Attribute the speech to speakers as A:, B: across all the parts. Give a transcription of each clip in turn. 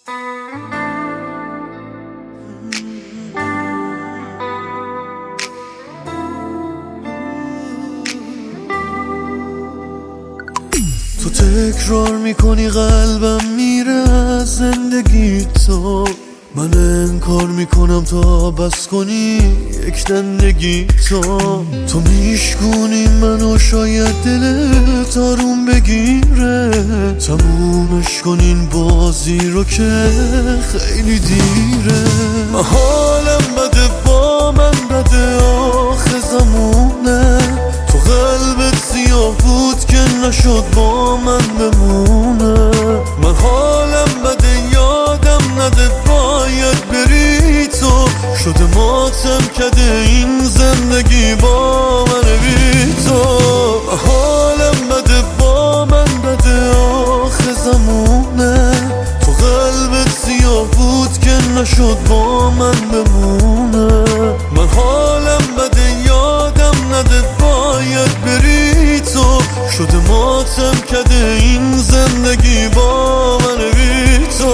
A: تو تکرار میکنی قلبم میره از زندگی تو، من انکار میکنم تا بس کنی یک دندگی تو میشکونی منو شاید دلت آروم بگیره، تمومش کنین بازی رو که خیلی دیره. من حالم بده با من بده آخه زمونه، تو قلبت سیاه بود که نشد با من بمونه. من حالم بده یادم نده باید بری تو، شده ماتم کده این زندگی با من بی تو. حالم بده با من بده آخه زمونه، تو قلبت سیاه بود که نشد با من بمونه. من حالم بده یادم نده باید بری تو، شده ماتم کده این زندگی با من بی تو.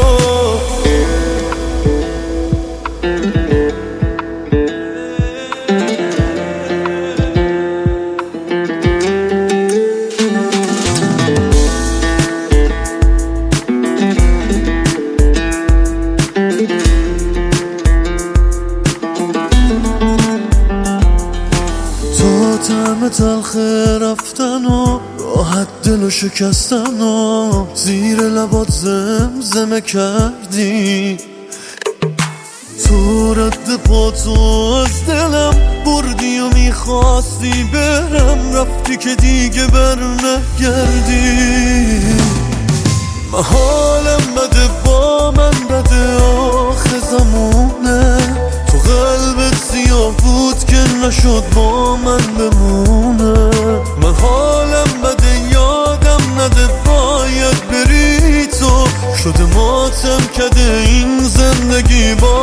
A: طعم تلخ رفتن و راحت دلو شکستن و زیر لبات زمزمه کردی، تو رد پاتو از دلم بردی و میخواستی برم، رفتی که دیگه بر نگردی. من حالم بده با من بده آخه زمونه، تو قلبت سیاه بود که نشد با من بمونه. من حالم بده یادم نده باید بری تو، شده ماتم کده این زندگی با